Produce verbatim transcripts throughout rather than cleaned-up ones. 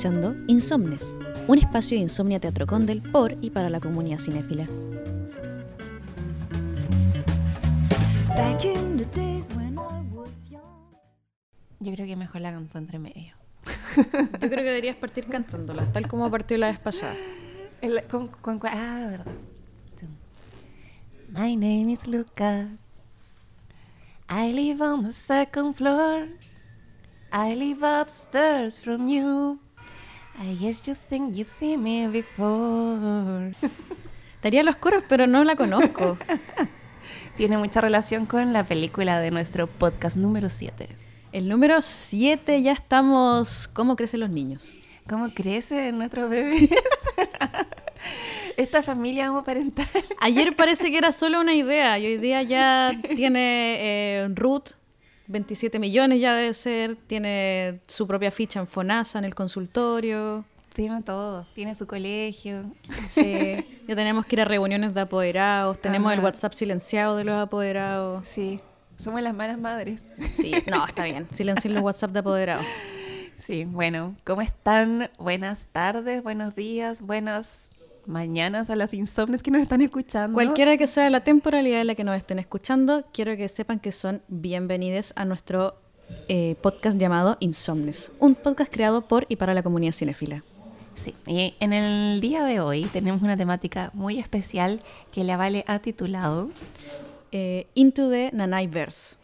escuchando Insomnes, un espacio de Insomnia Teatro Condel por y para la comunidad cinéfila. Yo creo que mejor la canto entre medio. Yo creo que deberías partir cantándola, tal como partió la vez pasada. El, con, con, ah, verdad. My name is Luca. I live on the second floor. I live upstairs from you. I guess you think you've seen me before. Daría los coros, pero no la conozco. Tiene mucha relación con la película de nuestro podcast número siete. El número siete, ya estamos... ¿Cómo crecen los niños? ¿Cómo crecen nuestros bebés? Esta familia homoparental. Ayer parece que era solo una idea y hoy día ya tiene eh, Ruth, veintisiete millones ya debe ser, tiene su propia ficha en FONASA, en el consultorio. Tiene todo, tiene su colegio. Sí, ya tenemos que ir a reuniones de apoderados, tenemos Ajá. el WhatsApp silenciado de los apoderados. Sí, somos las malas madres. Sí, no, está bien, silencien los WhatsApp de apoderados. Sí, bueno, ¿cómo están? Buenas tardes, buenos días, buenas mañanas a las insomnes que nos están escuchando. Cualquiera que sea la temporalidad en la que nos estén escuchando, quiero que sepan que son bienvenidos a nuestro eh, podcast llamado Insomnes, un podcast creado por y para la comunidad cinéfila. Sí, y en el día de hoy tenemos una temática muy especial que la Vale ha titulado eh, Into the Nanaiverse.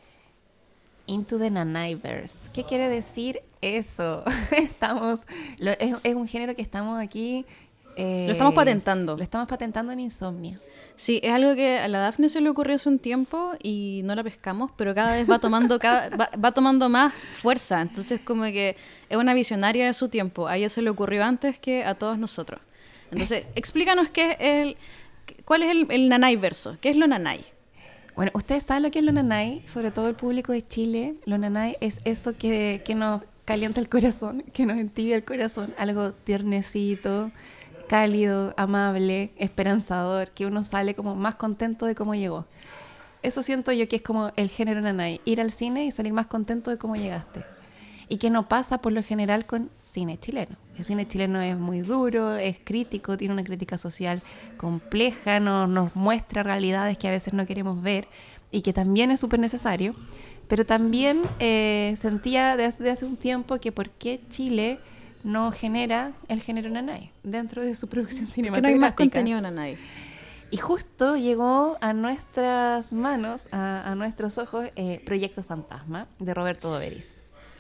Into the Nanaiverse. ¿Qué quiere decir eso? Estamos, lo, es, es un género que estamos aquí... Eh, lo estamos patentando. Lo estamos patentando en Insomnia. Sí, es algo que a la Dafne se le ocurrió hace un tiempo y no la pescamos, pero cada vez va tomando cada, va, va tomando más fuerza. Entonces como que es una visionaria de su tiempo. A ella se le ocurrió antes que a todos nosotros. Entonces, explícanos qué es el, cuál es el, el nanaiverso. ¿Qué es lo nanay? Bueno, ustedes saben lo que es lo nanay, sobre todo el público de Chile. Lo nanay es eso que, que nos calienta el corazón, que nos entibia el corazón, algo tiernecito, cálido, amable, esperanzador, que uno sale como más contento de cómo llegó. Eso siento yo que es como el género nanay, ir al cine y salir más contento de cómo llegaste. Y que no pasa por lo general con cine chileno. El cine chileno es muy duro, es crítico, tiene una crítica social compleja, nos, nos muestra realidades que a veces no queremos ver y que también es súper necesario. Pero también eh, sentía desde hace un tiempo que por qué Chile no genera el género nanay dentro de su producción cinematográfica. Que no hay más contenido nanay. Y justo llegó a nuestras manos, a, a nuestros ojos, eh, Proyecto Fantasma, de Roberto Doberis.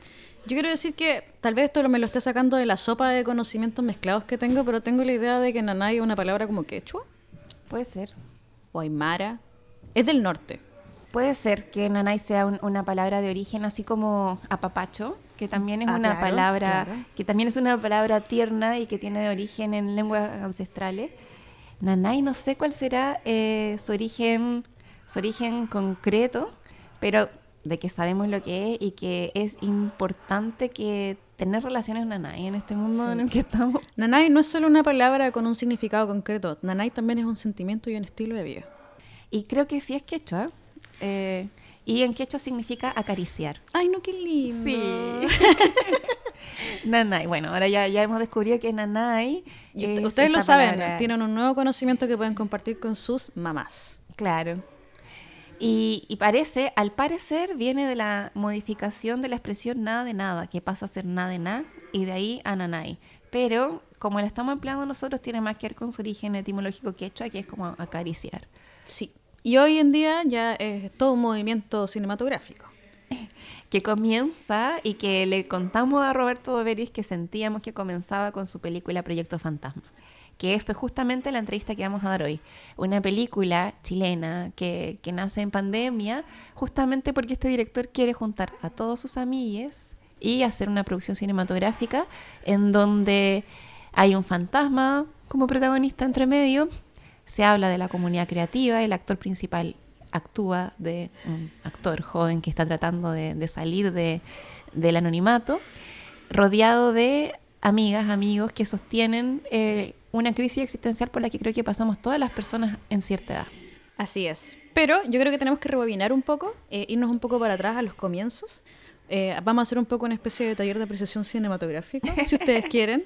Yo quiero decir que tal vez esto me lo esté sacando de la sopa de conocimientos mezclados que tengo, pero tengo la idea de que nanay es una palabra como quechua. Puede ser. O aymara. Es del norte. Puede ser que nanay sea un, una palabra de origen, así como apapacho, que también es ah, una claro, palabra claro. que también es una palabra tierna y que tiene de origen en lenguas ancestrales. Nanay no sé cuál será eh, su origen su origen concreto, pero de que sabemos lo que es y que es importante que tener relaciones nanay en este mundo sí. en el que estamos. Nanay no es solo una palabra con un significado concreto, nanay también es un sentimiento y un estilo de vida. Y creo que sí es quechua. Eh, y en quechua significa acariciar. Ay, no, qué lindo. Sí. Nanay. Bueno, ahora ya, ya hemos descubierto que nanay y es ustedes lo saben, palabra... tienen un nuevo conocimiento que pueden compartir con sus mamás. Claro. Y, y parece, al parecer, viene de la modificación de la expresión nada de nada, que pasa a ser nada de nada, y de ahí a nanay. Pero, como la estamos empleando nosotros, tiene más que ver con su origen etimológico quechua, que es como acariciar. Sí. Y hoy en día ya es todo un movimiento cinematográfico. Que comienza y que le contamos a Roberto Doberis que sentíamos que comenzaba con su película Proyecto Fantasma. Que es justamente la entrevista que vamos a dar hoy. Una película chilena que, que nace en pandemia, justamente porque este director quiere juntar a todos sus amigues y hacer una producción cinematográfica en donde hay un fantasma como protagonista entre medio. Se habla de la comunidad creativa, el actor principal actúa de un actor joven que está tratando de, de salir de, del anonimato, rodeado de amigas, amigos que sostienen eh, una crisis existencial por la que creo que pasamos todas las personas en cierta edad. Así es. Pero yo creo que tenemos que rebobinar un poco, eh, irnos un poco para atrás a los comienzos, eh, vamos a hacer un poco una especie de taller de apreciación cinematográfica, si ustedes quieren,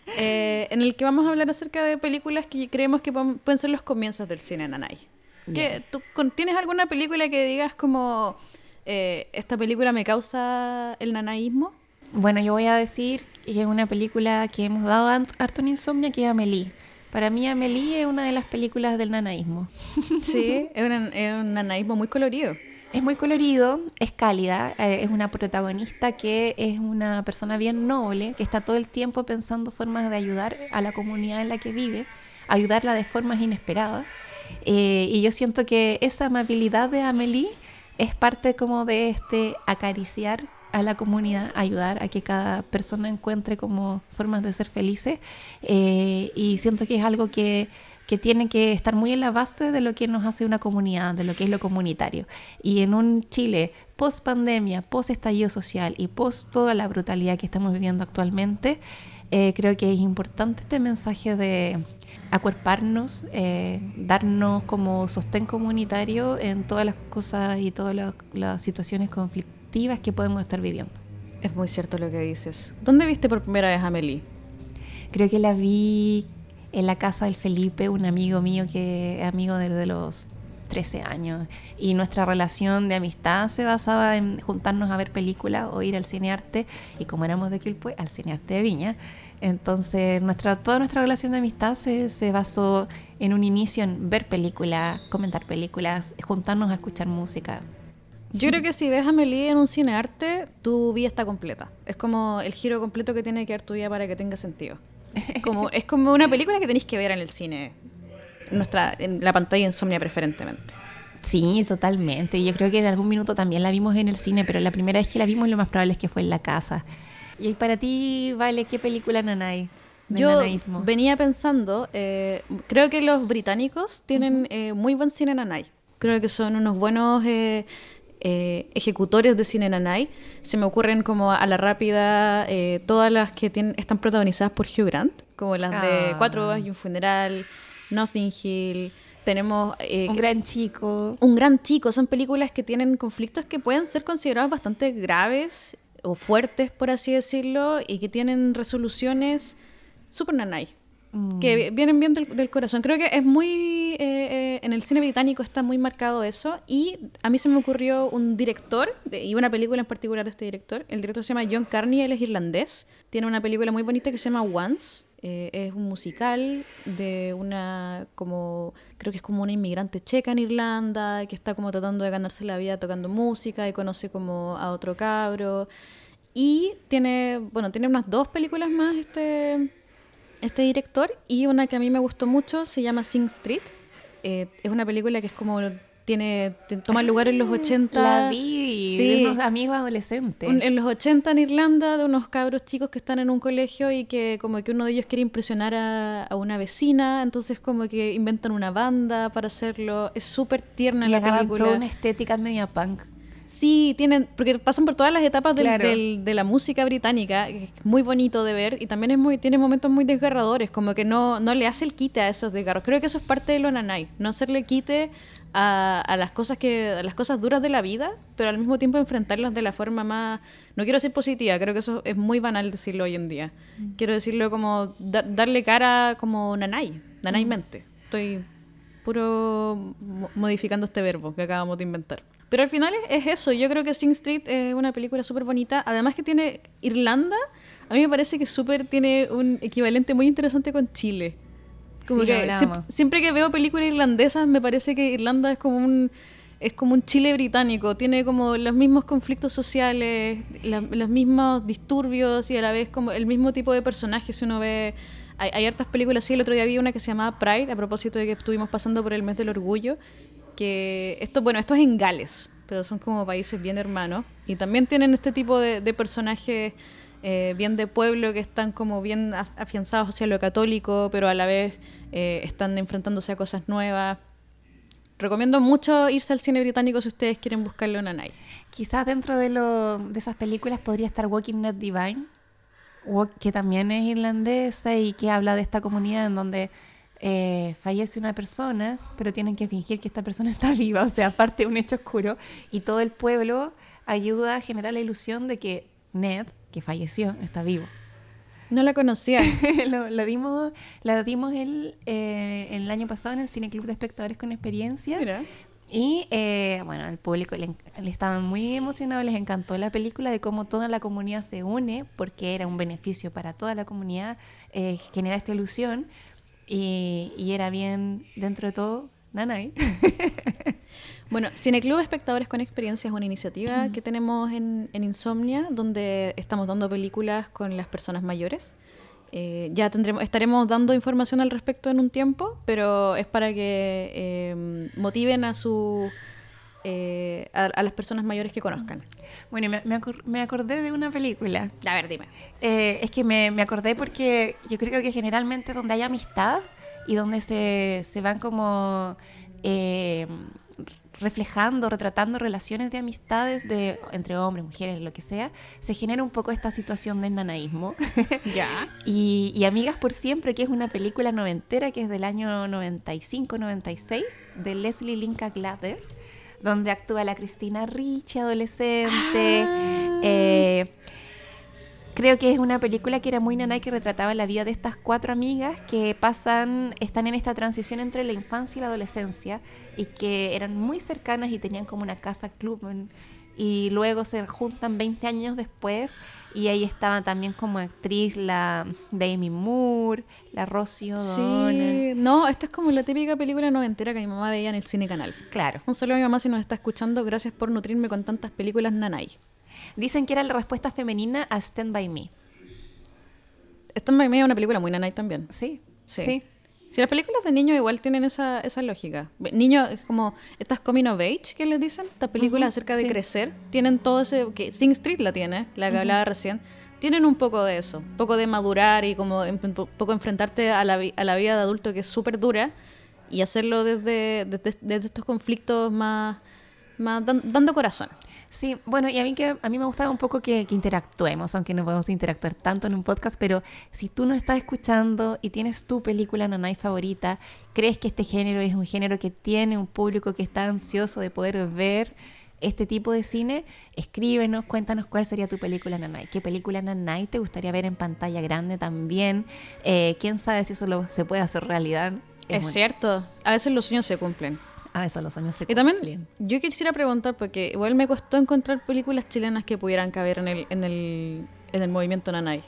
eh, en el que vamos a hablar acerca de películas que creemos que pueden, pueden ser los comienzos del cine nanay. ¿Qué, ¿Tú con- tienes alguna película que digas como, eh, esta película me causa el nanaísmo? Bueno, yo voy a decir que es una película que hemos dado ant- harto en Insomnia, que es Amélie. Para mí Amélie es una de las películas del nanaísmo. Sí, es un, es un nanaísmo muy colorido. Es muy colorido, es cálida, eh, es una protagonista que es una persona bien noble, que está todo el tiempo pensando formas de ayudar a la comunidad en la que vive, ayudarla de formas inesperadas. Eh, y yo siento que esa amabilidad de Amélie es parte como de este acariciar a la comunidad, ayudar a que cada persona encuentre como formas de ser felices. Eh, y siento que es algo que que tiene que estar muy en la base de lo que nos hace una comunidad, de lo que es lo comunitario. Y en un Chile post pandemia, post estallido social y post toda la brutalidad que estamos viviendo actualmente, eh, creo que es importante este mensaje de acuerparnos, eh, darnos como sostén comunitario en todas las cosas y todas las, las situaciones conflictivas que podemos estar viviendo. Es muy cierto lo que dices. ¿Dónde viste por primera vez a Amélie? Creo que la vi en la casa del Felipe, un amigo mío que es amigo desde los trece años, y nuestra relación de amistad se basaba en juntarnos a ver películas o ir al Cinearte, y como éramos de Quilpué, al Cinearte de Viña. Entonces nuestra, toda nuestra relación de amistad se, se basó en un inicio en ver películas, comentar películas, juntarnos a escuchar música. Yo creo que si ves a Amélie en un cinearte, tu vida está completa. Es como el giro completo que tiene que dar tu vida para que tenga sentido. Como, es como una película que tenéis que ver en el cine, en, nuestra, en la pantalla Insomnia preferentemente. Sí, totalmente. Yo creo que en algún minuto también la vimos en el cine, pero la primera vez que la vimos lo más probable es que fue en la casa. Y para ti, Vale, ¿qué película nanay? De Yo nanaísmo? venía pensando, eh, creo que los británicos tienen uh-huh. eh, muy buen cine nanay. Creo que son unos buenos eh, eh, ejecutores de cine nanay. Se me ocurren como a la rápida eh, todas las que tienen, están protagonizadas por Hugh Grant, como las ah. de Cuatro bodas y un funeral, Notting Hill. Tenemos eh, un gran chico. Un gran chico. Son películas que tienen conflictos que pueden ser considerados bastante graves o fuertes, por así decirlo, y que tienen resoluciones súper nanay, mm. que vienen bien del, del corazón. Creo que es muy... Eh, eh, en el cine británico está muy marcado eso, y a mí se me ocurrió un director, de, y una película en particular de este director. El director se llama John Carney, él es irlandés. Tiene una película muy bonita que se llama Once. Eh, es un musical de una, como, creo que es como una inmigrante checa en Irlanda, que está como tratando de ganarse la vida tocando música y conoce como a otro cabro. Y tiene, bueno, tiene unas dos películas más este, este director, y una que a mí me gustó mucho se llama Sing Street. Eh, es una película que es como... Tiene, toma lugar en los ochenta. La vi, sí, de unos amigos adolescentes. Un, en los ochenta en Irlanda, de unos cabros chicos que están en un colegio y que como que uno de ellos quiere impresionar a, a una vecina, entonces como que inventan una banda para hacerlo. Es súper tierna y la película. Toda una estética media punk. Sí, tienen, porque pasan por todas las etapas del, claro. del, de la música británica, que es muy bonito de ver, y también es muy, tiene momentos muy desgarradores, como que no, no le hace el quite a esos desgarros. Creo que eso es parte de lo nanay, no hacerle quite a, a las cosas que, a las cosas duras de la vida, pero al mismo tiempo enfrentarlas de la forma más, no quiero decir positiva, creo que eso es muy banal decirlo hoy en día. Mm. Quiero decirlo como da, darle cara como nanay, nanaymente. Mm. Estoy puro modificando este verbo que acabamos de inventar. Pero al final es, es eso. Yo creo que Sing Street es una película súper bonita. Además que tiene Irlanda. A mí me parece que súper tiene un equivalente muy interesante con Chile. Como sí, que siempre, siempre que veo películas irlandesas me parece que Irlanda es como un es como un Chile británico. Tiene como los mismos conflictos sociales, la, los mismos disturbios y a la vez como el mismo tipo de personajes. Si uno ve... Hay, hay hartas películas así. El otro día vi una que se llamaba Pride, a propósito de que estuvimos pasando por el mes del orgullo. Que esto, bueno, esto es en Gales, pero son como países bien hermanos, y también tienen este tipo de, de personajes eh, bien de pueblo, que están como bien afianzados hacia lo católico, pero a la vez eh, están enfrentándose a cosas nuevas. Recomiendo mucho irse al cine británico si ustedes quieren buscarle una nanay. Quizás dentro de, lo, de esas películas podría estar Walking Dead Divine, que también es irlandesa y que habla de esta comunidad en donde Eh, fallece una persona, pero tienen que fingir que esta persona está viva, o sea, aparte de un hecho oscuro, y todo el pueblo ayuda a generar la ilusión de que Ned, que falleció, está vivo. No la conocía. lo, lo dimos, la dimos el, eh, el año pasado en el Cine Club de Espectadores con Experiencia. Mira. Y eh, bueno, al público le, le estaban muy emocionados, les encantó la película de cómo toda la comunidad se une, porque era un beneficio para toda la comunidad eh, generar esta ilusión. Y, y era bien, dentro de todo, nanay. Bueno, Cineclub Espectadores con Experiencia es una iniciativa que tenemos en, en Insomnia, donde estamos dando películas con las personas mayores. Eh, ya tendremos, estaremos dando información al respecto en un tiempo, pero es para que eh, motiven a su eh, a, a las personas mayores que conozcan. Bueno, me, me, acor- me acordé de una película. A ver, dime. Eh, es que me, me acordé porque yo creo que generalmente donde hay amistad y donde se, se van como eh, reflejando, retratando relaciones de amistades de, entre hombres, mujeres, lo que sea, se genera un poco esta situación del nanaísmo. Ya. y, y Amigas por Siempre, que es una película noventera que es del año noventa y cinco noventa y seis, de Leslie Linka Glatter, donde actúa la Cristina Ricci, adolescente. Ah. Eh, creo que es una película que era muy nanay, que retrataba la vida de estas cuatro amigas que pasan, están en esta transición entre la infancia y la adolescencia, y que eran muy cercanas y tenían como una casa club, en- y luego se juntan veinte años después, y ahí estaba también como actriz la Demi Moore, la Rosie O'Donnell. Sí, no, esta es como la típica película noventera que mi mamá veía en el Cine Canal. Claro. Un saludo a mi mamá si nos está escuchando. Gracias por nutrirme con tantas películas nanay. Dicen que era la respuesta femenina a Stand By Me. Esta me es una película muy nanay también. Sí, Sí. sí. Si las películas de niños igual tienen esa, esa lógica. Ve- Niños, es como estas coming of age que les dicen, estas películas Ujú, acerca de sí. crecer, tienen todo ese, que Sing Street la tiene, la que hablaba recién, tienen un poco de eso, un poco de madurar y como un poco enfrentarte a la, vi- a la vida de adulto que es súper dura y hacerlo desde, desde, desde estos conflictos más, más dan- dando corazón. Sí, bueno, y a mí que a mí me gustaba un poco que, que interactuemos, aunque no podemos interactuar tanto en un podcast, pero si tú nos estás escuchando y tienes tu película nanay favorita, crees que este género es un género que tiene un público que está ansioso de poder ver este tipo de cine, escríbenos, cuéntanos cuál sería tu película nanay, qué película nanay te gustaría ver en pantalla grande también, eh, quién sabe si eso lo- se puede hacer realidad. Es muy- cierto, a veces los sueños se cumplen. Ah, eso los años se Y también cumplen. yo quisiera preguntar, porque igual me costó encontrar películas chilenas que pudieran caber en el, en el, en el movimiento nanay.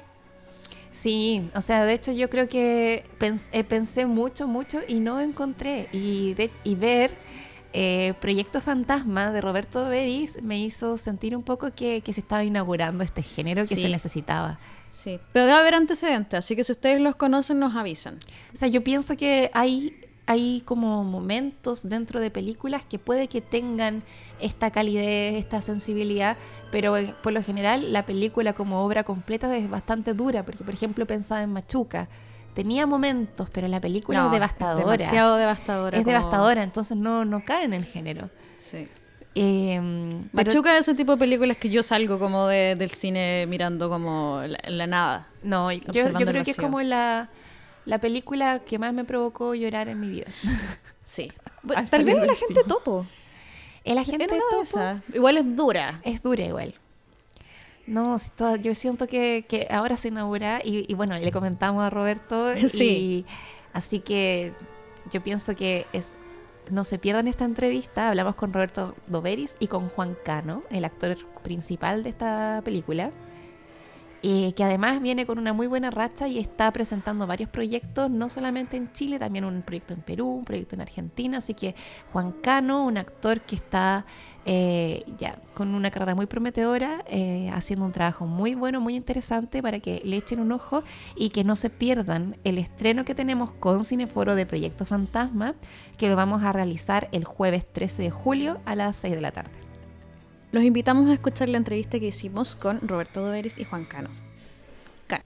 Sí, o sea, de hecho yo creo que pens- eh, pensé mucho, mucho y no encontré. Y, de- y ver eh, Proyecto Fantasma de Roberto Beris me hizo sentir un poco que, que se estaba inaugurando este género que Sí. se necesitaba. Sí, pero debe haber antecedentes, así que si ustedes los conocen, nos avisan. O sea, yo pienso que hay, hay como momentos dentro de películas que puede que tengan esta calidez, esta sensibilidad, pero eh, por lo general la película como obra completa es bastante dura, porque por ejemplo pensaba en Machuca. Tenía momentos, pero la película No, es devastadora. demasiado devastadora. Es como- devastadora, entonces no, no cae en el género. Sí. Eh, pero- Machuca es ese tipo de películas que yo salgo como de- del cine mirando como la, la nada. no, yo, yo observando el creo que es vacío. como la, la película que más me provocó llorar en mi vida. Sí. Al Tal vez salir la del gente cine. topo. El agente Era una de topo esas. Igual es dura. es dura igual. No, si toda- yo siento que, que ahora se inaugura y, y bueno, le comentamos a Roberto Sí. y así que yo pienso que es, no se pierdan esta entrevista. Hablamos con Roberto Doveris y con Juan Cano, el actor principal de esta película, eh, que además viene con una muy buena racha y está presentando varios proyectos, no solamente en Chile, también un proyecto en Perú, un proyecto en Argentina. Así que Juan Cano, un actor que está eh, ya con una carrera muy prometedora, eh, haciendo un trabajo muy bueno, muy interesante, para que le echen un ojo y que no se pierdan el estreno que tenemos con Cineforo de Proyecto Fantasma, que lo vamos a realizar el jueves trece de julio a las seis de la tarde. Los invitamos a escuchar la entrevista que hicimos con Roberto Doveris y Juan Canos. Cano.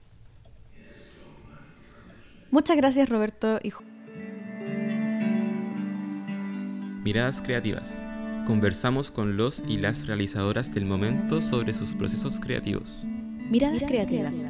Muchas gracias, Roberto y Ju- Miradas Creativas. Conversamos con los y las realizadoras del momento sobre sus procesos creativos. Miradas creativas.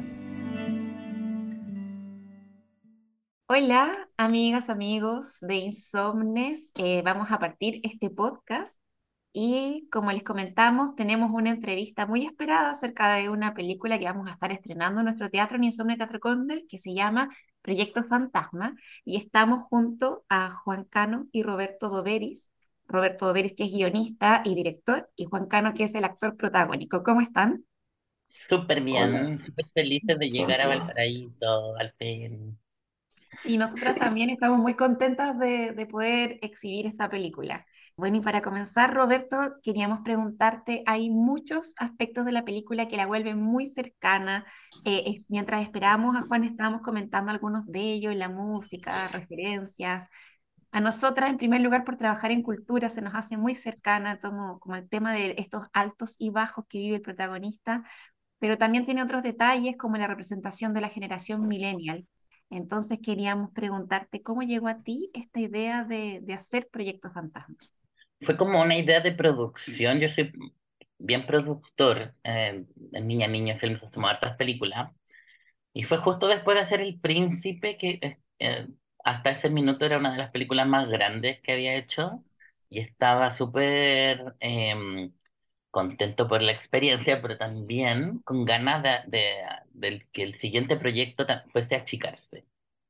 Hola, amigas, amigos de Insomnes. Eh, vamos a partir este podcast y como les comentamos, tenemos una entrevista muy esperada acerca de una película que vamos a estar estrenando en nuestro teatro en Insomnia Teatro Condel, que se llama Proyecto Fantasma, y estamos junto a Juan Cano y Roberto Doberis. Roberto Doberis, que es guionista y director, y Juan Cano, que es el actor protagónico. ¿Cómo están? Súper Hola, bien, súper felices de todo llegar a bien. Valparaíso, al fin. Sí, nosotras Sí, también estamos muy contentas de, de poder exhibir esta película. Bueno, y para comenzar, Roberto, queríamos preguntarte, hay muchos aspectos de la película que la vuelven muy cercana. Eh, es- mientras esperábamos a Juan, estábamos comentando algunos de ellos, la música, referencias. A nosotras, en primer lugar, por trabajar en cultura, se nos hace muy cercana como, como el tema de estos altos y bajos que vive el protagonista, pero también tiene otros detalles como la representación de la generación millennial. Entonces queríamos preguntarte cómo llegó a ti esta idea de, de hacer Proyectos Fantasma. Fue como una idea de producción. Yo soy bien productor. Eh, en Niña Niña Films hacemos hartas películas. Y fue justo después de hacer El Príncipe que eh, eh, hasta ese minuto era una de las películas más grandes que había hecho. Y estaba súper em, contento por la experiencia, pero también con ganas de, de- del que el siguiente proyecto ta- fuese a achicarse,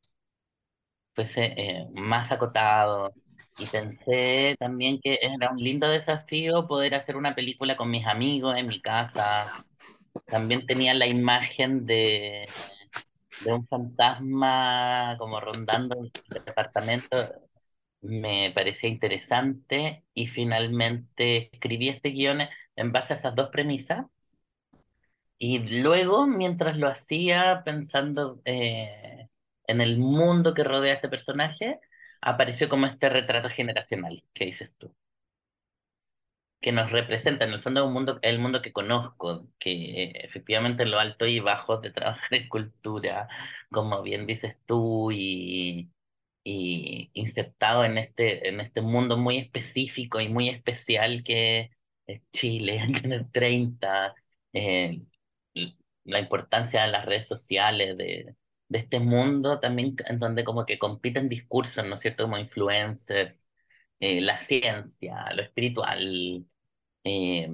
fuese eh, más acotado. Y pensé también que era un lindo desafío poder hacer una película con mis amigos en mi casa. También tenía la imagen de, de un fantasma como rondando el departamento. Me parecía interesante y finalmente escribí este guion en base a esas dos premisas. Y luego, mientras lo hacía, pensando eh, en el mundo que rodea a este personaje, apareció como este retrato generacional que dices tú, que nos representa en el fondo un mundo, el mundo que conozco, que eh, efectivamente en lo alto y bajo de trabajar en cultura, como bien dices tú, y, y insertado en este, en este mundo muy específico y muy especial que es Chile, en el treinta, eh, la importancia de las redes sociales, de, de este mundo también en donde como que compiten discursos, ¿no es cierto? Como influencers, eh, la ciencia, lo espiritual, eh,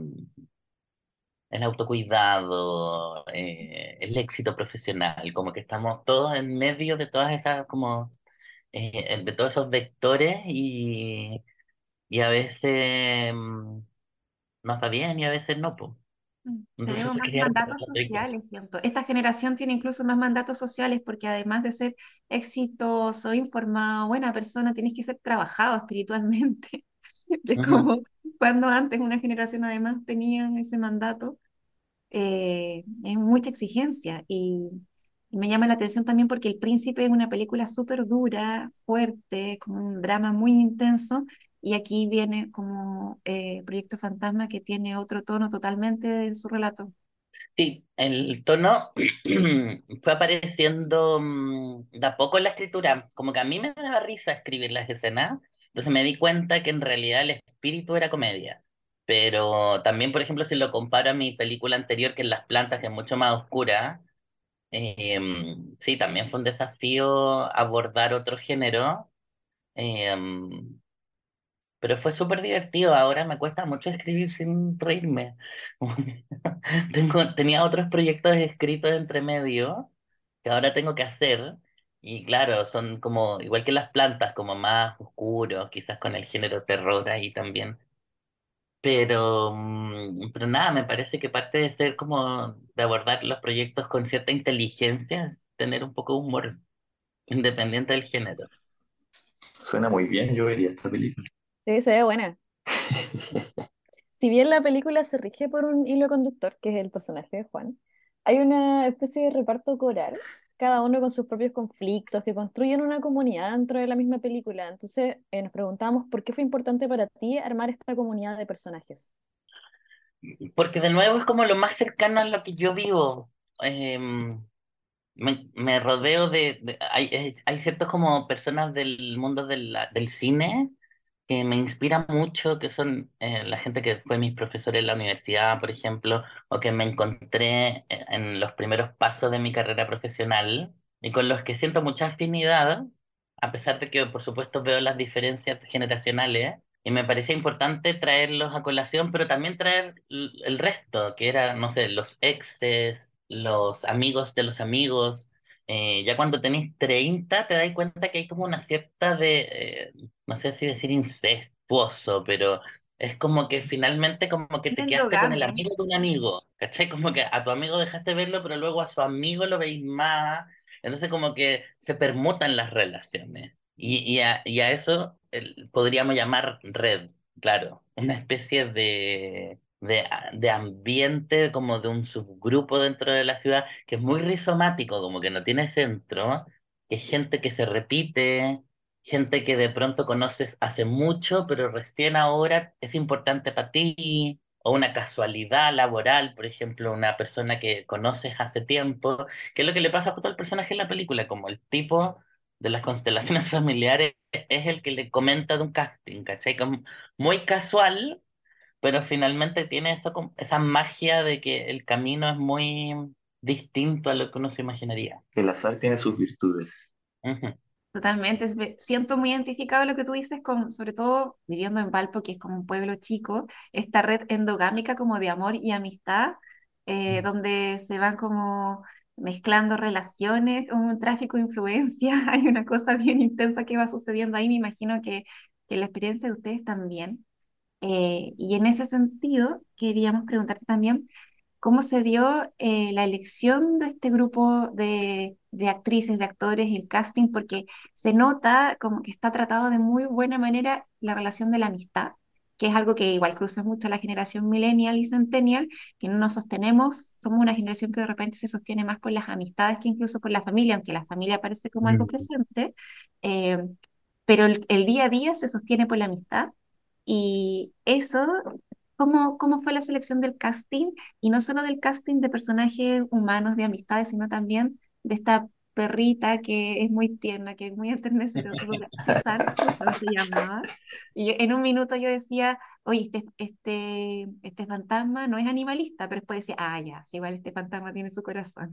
el autocuidado, eh, el éxito profesional, como que estamos todos en medio de todas esas, como, eh, de todos esos vectores y, y a veces mm, nos va bien y a veces no, pues. Mm. Entonces Tenemos eso más quería mandatos representar. sociales, siento. Esta generación tiene incluso más mandatos sociales porque además de ser exitoso, informado, buena persona, tienes que ser trabajado espiritualmente, que es Ujú. como cuando antes una generación además tenía ese mandato. Eh, es mucha exigencia y, y me llama la atención también porque El Príncipe es una película súper dura, fuerte, como un drama muy intenso y aquí viene como eh, Proyecto Fantasma que tiene otro tono totalmente en su relato. Sí, el tono fue apareciendo mm, de a poco en la escritura, como que a mí me daba risa escribir las escenas, entonces me di cuenta que en realidad el espíritu era comedia, pero también, por ejemplo, si lo comparo a mi película anterior, que es Las Plantas, que es mucho más oscura, eh, mm, sí, también fue un desafío abordar otro género, eh, mm, pero fue súper divertido. Ahora me cuesta mucho escribir sin reírme. Tengo, tenía otros proyectos escritos entre medio que ahora tengo que hacer. Y claro, son como, igual que las plantas, como más oscuros, quizás con el género terror ahí también. Pero, mm, pero nada, me parece que parte de ser como de abordar los proyectos con cierta inteligencia es tener un poco de humor, independiente del género. Suena muy bien, yo vería esta película. Sí, se ve buena. Si bien la película se rige por un hilo conductor, que es el personaje de Juan, hay una especie de reparto coral, cada uno con sus propios conflictos, que construyen una comunidad dentro de la misma película. Entonces, eh, nos preguntamos por qué fue importante para ti armar esta comunidad de personajes. Porque de nuevo es como lo más cercano a lo que yo vivo. Em, Me, me rodeo de, de- hay, eh, hay ciertos como personas del mundo del, del cine que me inspiran mucho, que son eh, la gente que fue mis profesores en la universidad, por ejemplo, o que me encontré en, en los primeros pasos de mi carrera profesional y con los que siento mucha afinidad, a pesar de que, por supuesto, veo las diferencias generacionales. Y me parecía importante traerlos a colación, pero también traer l- el resto, que era, no sé, los exes, los amigos de los amigos. Eh, ya cuando tenés treinta te das cuenta que hay como una cierta de, eh, no sé si decir incestuoso, pero es como que finalmente como que Una te quedaste con el endogamia. amigo de un amigo, ¿cachai? Como que a tu amigo dejaste verlo, pero luego a su amigo lo veis más. Entonces como que se permutan las relaciones. Y, y a, y a eso el- podríamos llamar red, claro, una especie de, de, de ambiente como de un subgrupo dentro de la ciudad que es muy rizomático, como que no tiene centro, que es gente que se repite, gente que de pronto conoces hace mucho, pero recién ahora es importante para ti, o una casualidad laboral, por ejemplo, una persona que conoces hace tiempo, que es lo que le pasa justo al personaje en la película, como el tipo de las constelaciones familiares es el que le comenta de un casting, ¿cachai? Como muy casual, pero finalmente tiene eso, como- esa magia de que el camino es muy distinto a lo que uno se imaginaría. El azar tiene sus virtudes. Ujú. Totalmente, es ve- siento muy identificado lo que tú dices, con, sobre todo viviendo en Valpo, que es como un pueblo chico, esta red endogámica como de amor y amistad, eh, donde se van como mezclando relaciones, un tráfico de influencia, hay una cosa bien intensa que va sucediendo ahí, me imagino que, que la experiencia de ustedes también. Eh, y en ese sentido, queríamos preguntarte también cómo se dio eh, la elección de este grupo de, de actrices, de actores, el casting, porque se nota como que está tratado de muy buena manera la relación de la amistad, que es algo que igual cruza mucho a la generación millennial y centennial, que no nos sostenemos, somos una generación que de repente se sostiene más por las amistades que incluso por la familia, aunque la familia parece como algo Mm. presente, eh, pero el, el día a día se sostiene por la amistad. Y eso, ¿cómo, cómo fue la selección del casting? Y no solo del casting de personajes humanos, de amistades, sino también de esta perrita que es muy tierna, que es muy enternecedora. Susan, Susan se llamaba. Y yo- en un minuto yo decía, oye, este, este, este fantasma no es animalista, pero después decía, ah, ya, sí, igual este fantasma tiene su corazón.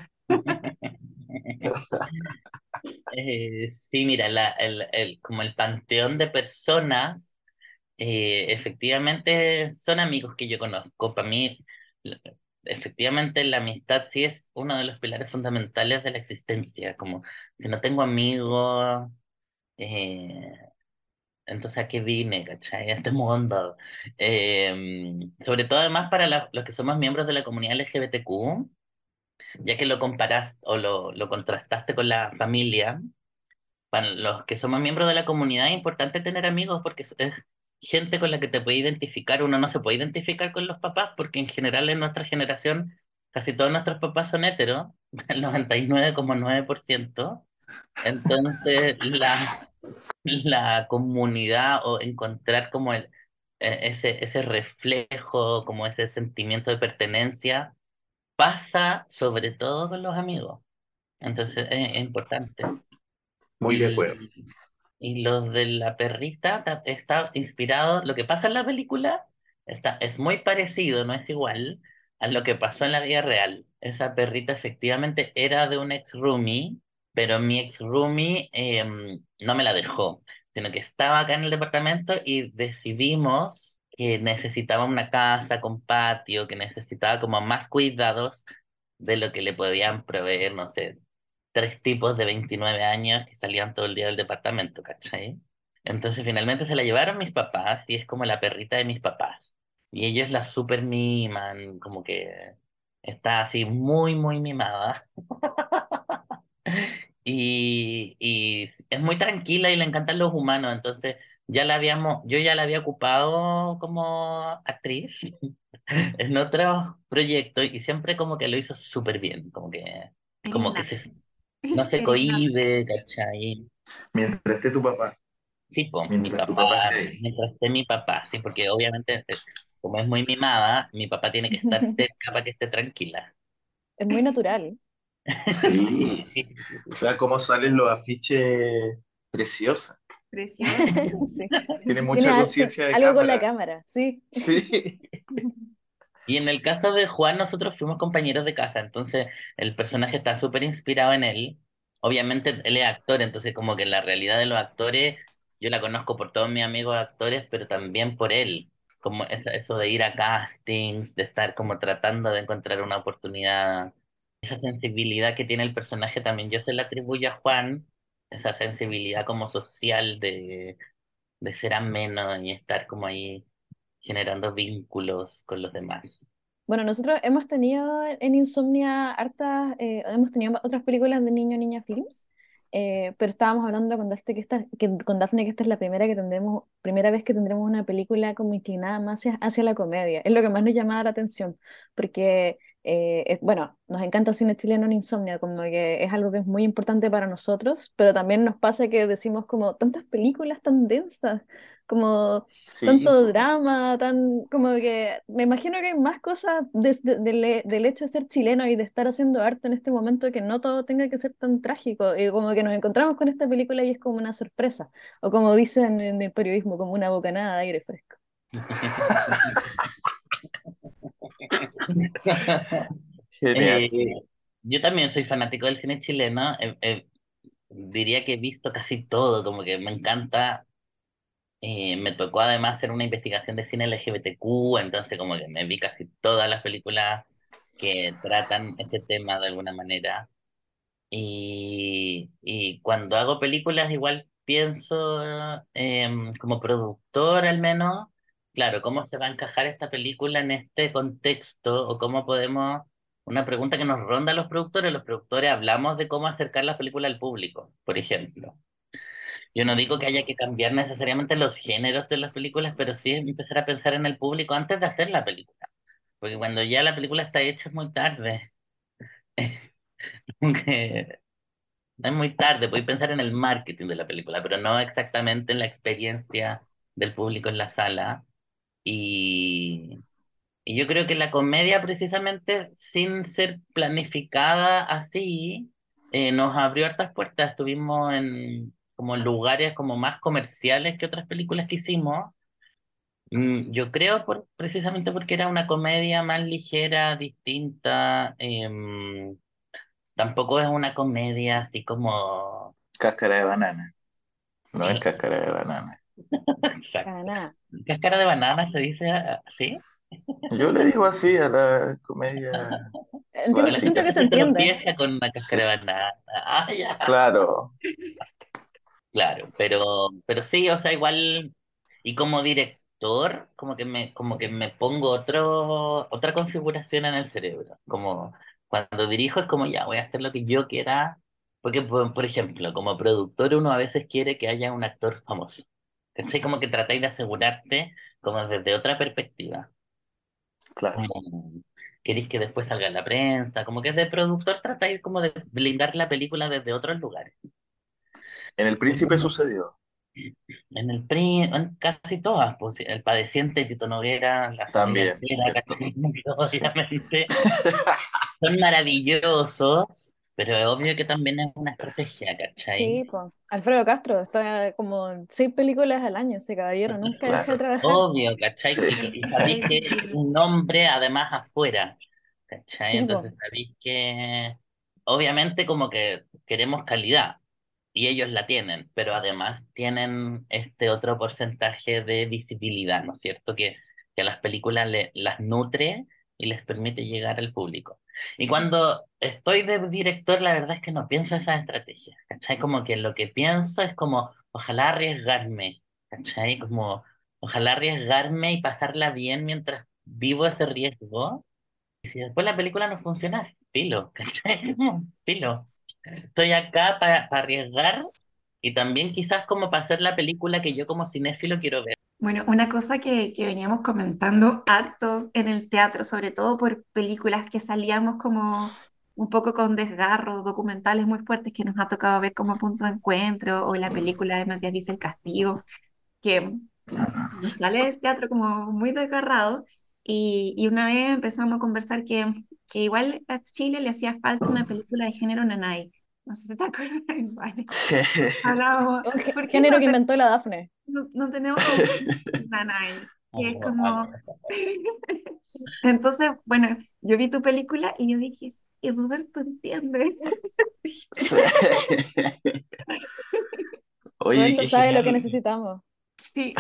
Eh, sí, mira, la, el, el- como el panteón de personas, eh, efectivamente son amigos que yo conozco. Para mí, l- efectivamente, la amistad sí es uno de los pilares fundamentales de la existencia. Como si no tengo amigos, eh, entonces a qué vine, ¿cachai? A este mundo. Eh, sobre todo además para la- los que somos miembros de la comunidad L G B T Q, ya que lo comparas o lo, lo contrastaste con la familia. Para los que somos miembros de la comunidad es importante tener amigos porque es, es gente con la que te puede identificar. Uno no se puede identificar con los papás porque en general en nuestra generación casi todos nuestros papás son heteros, el noventa y nueve coma nueve por ciento. Entonces la, la comunidad o encontrar como el, eh, ese, ese reflejo, como ese sentimiento de pertenencia, pasa sobre todo con los amigos. Entonces es es importante. Muy de acuerdo. Y, y los de la perrita ta- está inspirado, lo que pasa en la película está, es muy parecido, no es igual a lo que pasó en la vida real. Esa perrita efectivamente era de un ex roomie, pero mi ex roomie em, no me la dejó, sino que estaba acá en el departamento y decidimos que necesitaba una casa con patio, que necesitaba como más cuidados de lo que le podían proveer, no sé, tres tipos de veintinueve años que salían todo el día del departamento, ¿cachai? Entonces finalmente se la llevaron mis papás y es como la perrita de mis papás. Y ellos la super miman, como que está así muy, muy mimada. Y, y es muy tranquila y le encantan los humanos, entonces ya la habíamos, yo ya la había ocupado como actriz en otros proyectos y siempre como que lo hizo súper bien, como que, Eres como que nada, se, no se eres nada. cohíbe, ¿cachai? Mientras esté tu papá, Sí, pues, mi mientras tu papá, papá esté ahí. mientras esté mi papá, sí, porque obviamente, eh, como es muy mimada, mi papá tiene que estar cerca para que esté tranquila. Es muy natural. Sí, Sí, o sea, cómo salen los afiches preciosa. Preciosa. Sí. Tiene Tiene mucha al- conciencia de algo con la cámara. cámara, sí. Sí. y en el caso de Juan, nosotros fuimos compañeros de casa, entonces el personaje está súper inspirado en él. Obviamente él es actor, entonces como que la realidad de los actores yo la conozco por todos mis amigos actores, pero también por él. Como esa- eso de ir a castings, de estar como tratando de encontrar una oportunidad. Esa sensibilidad que tiene el personaje también yo se la atribuyo a Juan, esa sensibilidad como social de, de ser ameno y estar como ahí generando vínculos con los demás. Bueno, nosotros hemos tenido en Insomnia hartas, eh, hemos tenido otras películas de niño niña films, eh, pero estábamos hablando con Dafne que esta, que, con Dafne que esta es la primera que tendremos, primera vez que tendremos una película como inclinada más hacia, hacia la comedia. Es lo que más nos llamaba la atención, porque eh, es- bueno, nos encanta el cine chileno en Insomnia, como que es algo que es muy importante para nosotros, pero también nos pasa que decimos como tantas películas tan densas, como Sí, tanto po. drama, tan como que me imagino que hay más cosas desde del, he- del hecho de ser chileno y de estar haciendo arte en este momento que no todo tenga que ser tan trágico y como que nos encontramos con esta película y es como una sorpresa o como dicen en el periodismo como una bocanada de aire fresco. Genial. Eh, yo también soy fanático del cine chileno. Eh, eh, diría que he visto casi todo, como que me encanta. Eh, me tocó además hacer una investigación de cine L G B T Q, entonces como que me vi casi todas las películas que tratan este tema de alguna manera. Y, y cuando hago películas igual pienso em, como productor al menos, claro, cómo se va a encajar esta película en este contexto o cómo podemos, una pregunta que nos ronda a los productores, los productores hablamos de cómo acercar la película al público, por ejemplo. Yo no digo que haya que cambiar necesariamente los géneros de las películas, pero sí empezar a pensar en el público antes de hacer la película, porque cuando ya la película está hecha es muy tarde. Como que es muy tarde, podéis pensar en el marketing de la película, pero no exactamente en la experiencia del público en la sala. Y, y yo creo que la comedia, precisamente, sin ser planificada así, eh, nos abrió hartas puertas. Estuvimos en como en lugares como más comerciales que otras películas que hicimos. Mm, yo creo por, precisamente porque era una comedia más ligera, distinta. Em, tampoco es una comedia así como... Cáscara de banana. No es ¿Qué? cáscara de banana. Para Exacto. nada. Cáscara de banana se dice así. Yo le digo así a la comedia Entiendo, La siento gente básica. que se siempre te lo entiende. piensa con una Sí, cáscara de banana. Ah, ya. claro. Claro, pero, pero sí, o sea, igual, y como director, como que me, como que me pongo otro, otra configuración en el cerebro. Como cuando dirijo es como ya, voy a hacer lo que yo quiera. Porque, por, por ejemplo, como productor uno a veces quiere que haya un actor famoso. ¿Cachai? Como que tratáis de asegurarte como desde otra perspectiva. Claro. Como queréis que después salga en la prensa, como que desde productor tratáis como de blindar la película desde otros lugares. En El Príncipe sucedió. En el PRI, en casi todas, pues el padeciente de Tito Noguera, la familia También, entera, ¿cierto? ¿cachai? Que obviamente son maravillosos, pero es obvio que también es una estrategia, ¿cachai? Sí, pues. Alfredo Castro está como en seis películas al año, ese caballero nunca deja de Claro. trabajar. Obvio, ¿cachai? Sí. Y, y sabéis que es un nombre además afuera, ¿cachai? Sí, pues. Entonces sabéis que obviamente como que queremos calidad y ellos la tienen, pero además tienen este otro porcentaje de visibilidad, ¿no es cierto? Que, que a las películas le- las nutre y les permite llegar al público. Y cuando estoy de director, la verdad es que no pienso esas estrategias, ¿cachai? Como que lo que pienso es como, ojalá arriesgarme, ¿cachai? Como, ojalá arriesgarme y pasarla bien mientras vivo ese riesgo. Y si después la película no funciona, filo, ¿cachai? Como, filo. Estoy acá para arriesgar y también quizás como para hacer la película que yo como cinéfilo quiero ver. Bueno, una cosa que, que veníamos comentando harto en el teatro, sobre todo por películas que salíamos como un poco con desgarro, documentales muy fuertes que nos ha tocado ver como Punto de Encuentro o la película de Matías Dice El Castigo, que nos sale del teatro como muy desgarrado y, y una vez empezamos a conversar que, que igual a Chile le hacía falta una película de género nanay. No sé si te acuerdas, vale. Hablábamos, Un gé- ¿por qué género no, que te- inventó la Dafne. no, no tenemos un nanay? Que es Oh, como... ah, Entonces, bueno, yo vi tu película y yo dije, y Roberto entiende. Sí. Oye, Roberto qué sabe lo que genial. necesitamos. Sí.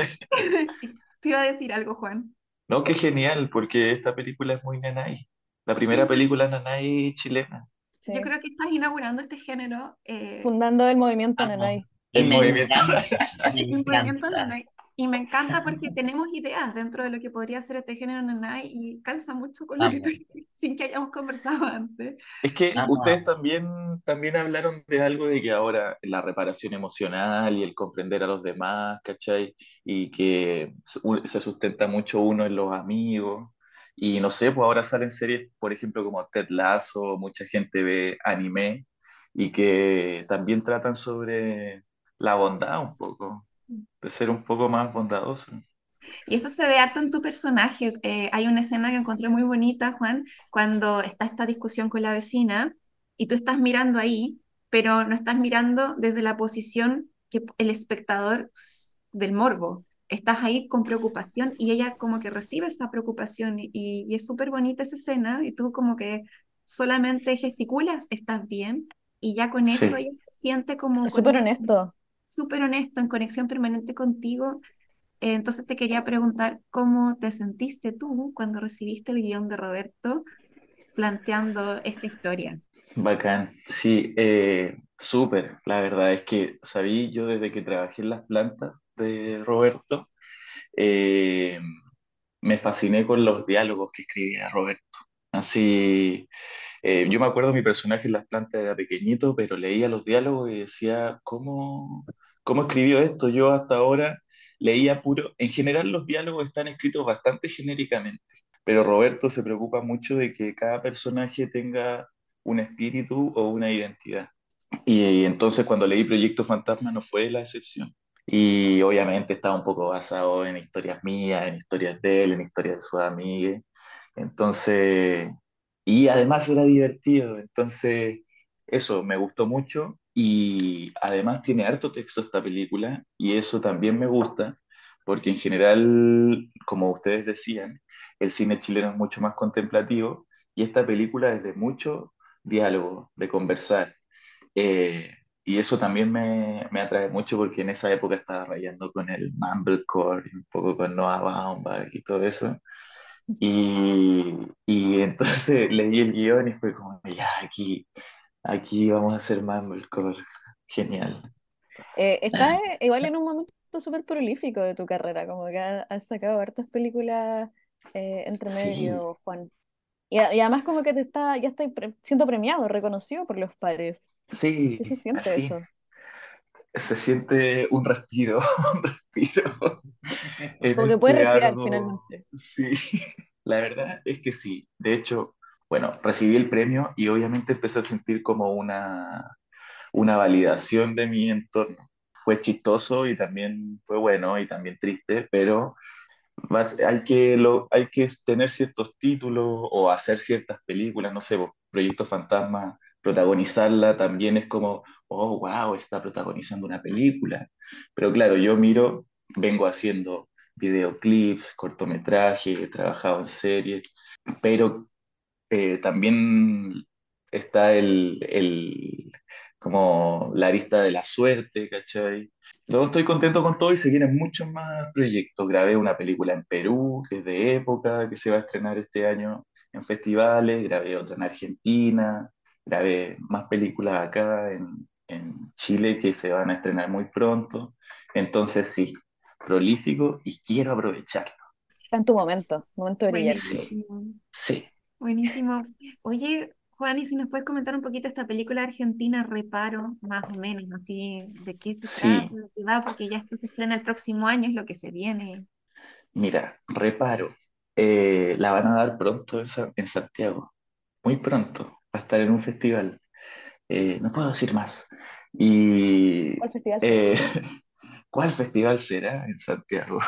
Te iba a decir algo, Juan. No, qué genial, porque esta película es muy nanay. La primera Sí, película nanay chilena. yo Sí. creo que estás inaugurando este género. eh, Fundando el movimiento Amo. Nanay. Y El me movimiento. encanta, me El movimiento encanta. Nanay. Y me encanta porque tenemos ideas dentro de lo que podría ser este género Nanay y calza mucho con lo que tú Amo, sin que hayamos conversado antes. Es que Y amo, ustedes amo. también, también hablaron de algo de que ahora la reparación emocional y el comprender a los demás, ¿cachai? Y que se se sustenta mucho uno en los amigos. Y no sé, pues ahora salen series, por ejemplo, como Ted Lasso, mucha gente ve anime y que también tratan sobre la bondad un poco, de ser un poco más bondadoso. Y eso se ve harto en tu personaje. Eh, hay una escena que encontré muy bonita, Juan, cuando está esta discusión con la vecina y tú estás mirando ahí, pero no estás mirando desde la posición que el espectador s- del morbo. Estás ahí con preocupación y ella como que recibe esa preocupación y, y es súper bonita esa escena y tú como que solamente gesticulas, estás bien y ya con eso Sí. ella se siente como Es con súper un honesto. súper honesto, en conexión permanente contigo. Eh, Entonces te quería preguntar cómo te sentiste tú cuando recibiste el guión de Roberto planteando esta historia. Bacán, sí, eh, súper. La verdad es que sabí yo desde que trabajé en las plantas de Roberto, eh, me fasciné con los diálogos que escribía Roberto. Así, eh, yo me acuerdo mi personaje en las plantas era pequeñito, pero leía los diálogos y decía, ¿cómo, cómo escribió esto? Yo hasta ahora leía puro, en general los diálogos están escritos bastante genéricamente, pero Roberto se preocupa mucho de que cada personaje tenga un espíritu o una identidad. Y, entonces cuando leí Proyecto Fantasma no fue la excepción. Y obviamente estaba un poco basado en historias mías, en historias de él, en historias de sus amigos. Entonces, y además era divertido. Entonces, eso me gustó mucho. Y además tiene harto texto esta película. Y eso también me gusta, porque en general, como ustedes decían, el cine chileno es mucho más contemplativo. Y esta película es de mucho diálogo, de conversar. Eh, y eso también me, me atrae mucho porque en esa época estaba rayando con el Mumblecore, y un poco con Noah Baumbach y todo eso. Y, y entonces leí el guión y fue como, ya, aquí, aquí vamos a hacer Mumblecore. Genial. Eh, estás Ah, eh, igual en un momento súper prolífico de tu carrera, como que ha- has sacado hartas películas eh, entre sí, medio, Juan. Y, a- y además como que te está, ya estoy pre- siendo premiado, reconocido por los padres. sí, ¿Qué se siente así. eso? Se siente un respiro, un respiro en Como que puedes este respirar arduo. finalmente. Sí, la verdad es que sí. De hecho, bueno, recibí el premio y obviamente empecé a sentir como una, una validación de mi entorno. Fue chistoso y también fue bueno y también triste, pero más, hay que, lo, hay que tener ciertos títulos o hacer ciertas películas, no sé, vos, Proyecto Fantasma, protagonizarla también es como, oh, wow, está protagonizando una película. Pero claro, yo miro, vengo haciendo videoclips, cortometrajes, he trabajado en series, pero eh, también está el, el, como la arista de la suerte, ¿cachai? Yo estoy contento con todo y se vienen muchos más proyectos. Grabé una película en Perú, que es de época, que se va a estrenar este año en festivales, grabé otra en Argentina, grabé más películas acá en, en Chile que se van a estrenar muy pronto. Entonces sí, prolífico y quiero aprovecharlo. Está en tu momento, momento de brillar. Sí, Buenísimo, sí, buenísimo. Oye, Juan, y si nos puedes comentar un poquito esta película argentina, Reparo, más o menos, así, de qué se trata, sí. de qué va, porque ya esto se estrena el próximo año, es lo que se viene. Mira, reparo, eh, la van a dar pronto en, Sa- en Santiago, muy pronto, va a estar en un festival. Eh, no puedo decir más. Y ¿Cuál festival será? eh, ¿cuál festival será en Santiago?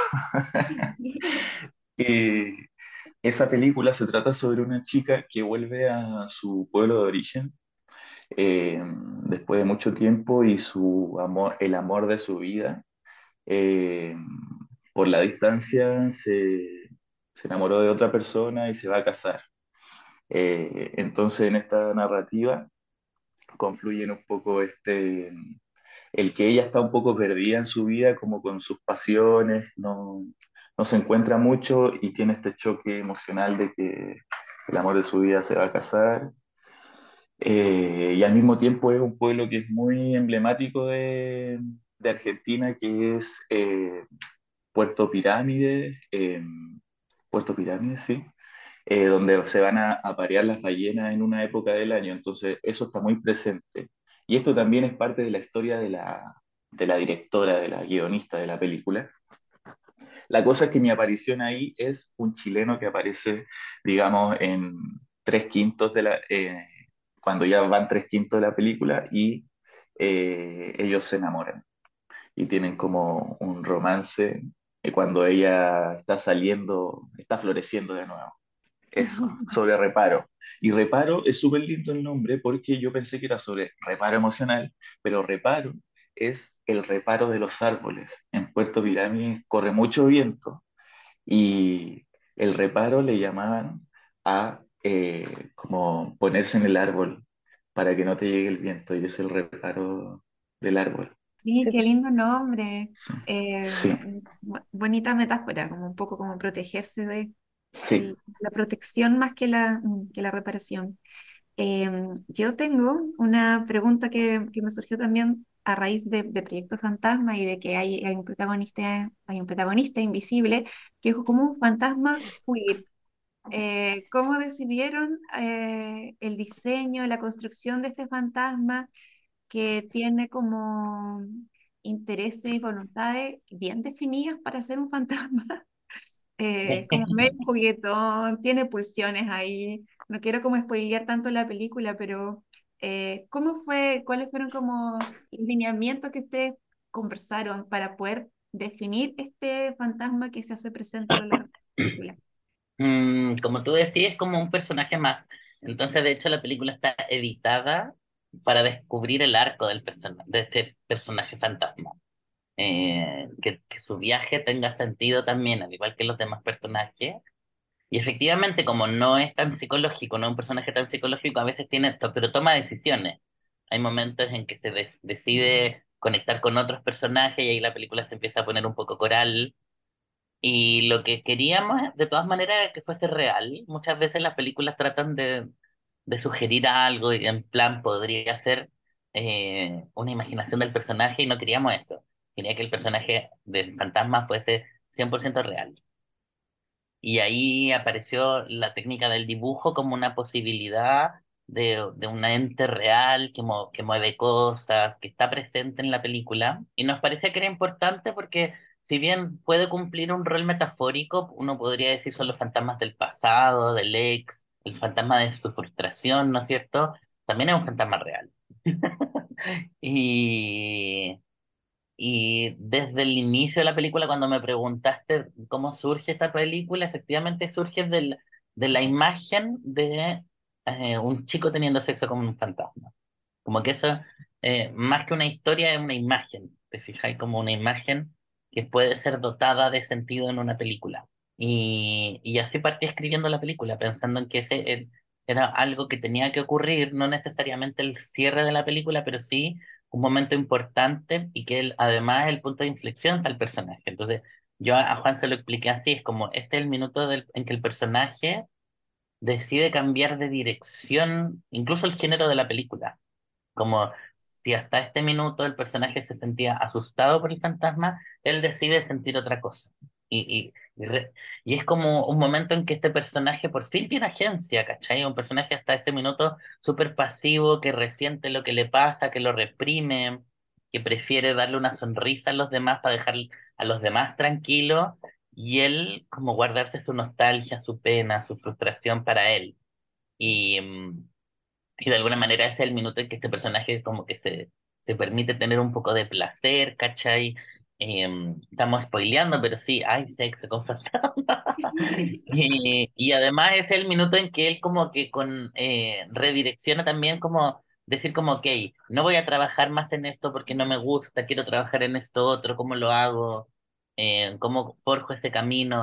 Eh, esa película se trata sobre una chica que vuelve a su pueblo de origen eh, después de mucho tiempo y su amor, el amor de su vida. eh, por la distancia se, se enamoró de otra persona y se va a casar. Eh, entonces en esta narrativa confluyen un poco este, el que ella está un poco perdida en su vida, como con sus pasiones, no, no se encuentra mucho y tiene este choque emocional de que el amor de su vida se va a casar. Eh, y al mismo tiempo es un pueblo que es muy emblemático de, de Argentina, que es eh, Puerto Pirámide, eh, Puerto Pirámide, sí, eh, donde se van a aparear las ballenas en una época del año, entonces eso está muy presente. Y esto también es parte de la historia de la, de la directora, de la guionista de la película. La cosa es que mi aparición ahí es un chileno que aparece, digamos, en tres quintos de la, eh, cuando ya van tres quintos de la película y eh, ellos se enamoran y tienen como un romance eh, cuando ella está saliendo, está floreciendo de nuevo. Eso, sobre reparo. Y reparo es súper lindo el nombre porque yo pensé que era sobre reparo emocional, pero reparo es el reparo de los árboles. En Puerto Pirámide corre mucho viento y el reparo le llamaban a eh, como ponerse en el árbol para que no te llegue el viento y es el reparo del árbol. Sí, qué lindo nombre. Eh, Sí, bu- bonita metáfora, como un poco como protegerse de sí. el- la protección más que la, mm, que la reparación. Em, yo tengo una pregunta que, que me surgió también a raíz de, de Proyecto Fantasma y de que hay, hay un protagonista, hay un protagonista invisible que es como un fantasma queer. Eh, ¿cómo decidieron eh, el diseño, la construcción de este fantasma que tiene como intereses y voluntades bien definidas para ser un fantasma? Eh, como medio juguetón, tiene pulsiones ahí. No quiero como spoilear tanto la película, pero eh, ¿cómo fue, cuáles fueron como los lineamientos que ustedes conversaron para poder definir este fantasma que se hace presente a lo largo de la película? Mm, como tú decías, es como un personaje más. Entonces, de hecho, la película está editada para descubrir el arco del persona de este personaje fantasma. Eh, que, que su viaje tenga sentido también, al igual que los demás personajes. Y efectivamente, como no es tan psicológico, no es un personaje tan psicológico, a veces tiene esto, pero toma decisiones. Hay momentos en que se des- decide conectar con otros personajes y ahí la película se empieza a poner un poco coral. Y lo que queríamos, de todas maneras, era que fuese real. Muchas veces las películas tratan de, de sugerir algo y en plan podría ser eh, una imaginación del personaje y no queríamos eso. Quería que el personaje del fantasma fuese cien por ciento real. Y ahí apareció la técnica del dibujo como una posibilidad de, de un ente real que, mo- que mueve cosas, que está presente en la película. Y nos parecía que era importante porque si bien puede cumplir un rol metafórico, uno podría decir son los fantasmas del pasado, del ex, el fantasma de su frustración, ¿no es cierto? También es un fantasma real. Y, y desde el inicio de la película, cuando me preguntaste cómo surge esta película, efectivamente surge del- de la imagen de eh, un chico teniendo sexo con un fantasma. Como que eso, eh, más que una historia, es una imagen. ¿Te fijáis? Como una imagen que puede ser dotada de sentido en una película. Y, y así partí escribiendo la película, pensando en que ese eh, era algo que tenía que ocurrir, no necesariamente el cierre de la película, pero sí un momento importante y que él, además es el punto de inflexión para el personaje. Entonces, yo a, a Juan se lo expliqué así, es como este es el minuto del- en que el personaje decide cambiar de dirección, incluso el género de la película. Como si hasta este minuto el personaje se sentía asustado por el fantasma, él decide sentir otra cosa. Y, y, y, re- y es como un momento en que este personaje por fin tiene agencia, ¿cachai? Un personaje hasta ese minuto súper pasivo, que resiente lo que le pasa, que lo reprime, que prefiere darle una sonrisa a los demás para dejar a los demás tranquilos, y él como guardarse su nostalgia, su pena, su frustración para él. Y, mm, y de alguna manera ese es el minuto en que este personaje como que se, se permite tener un poco de placer, ¿cachai? Eh, estamos spoileando, pero sí, hay sexo con fantasma. Y, y además es el minuto en que él como que con eh, redirecciona también como decir como, ok, no voy a trabajar más en esto porque no me gusta, quiero trabajar en esto otro, ¿cómo lo hago? Eh, ¿cómo forjo ese camino?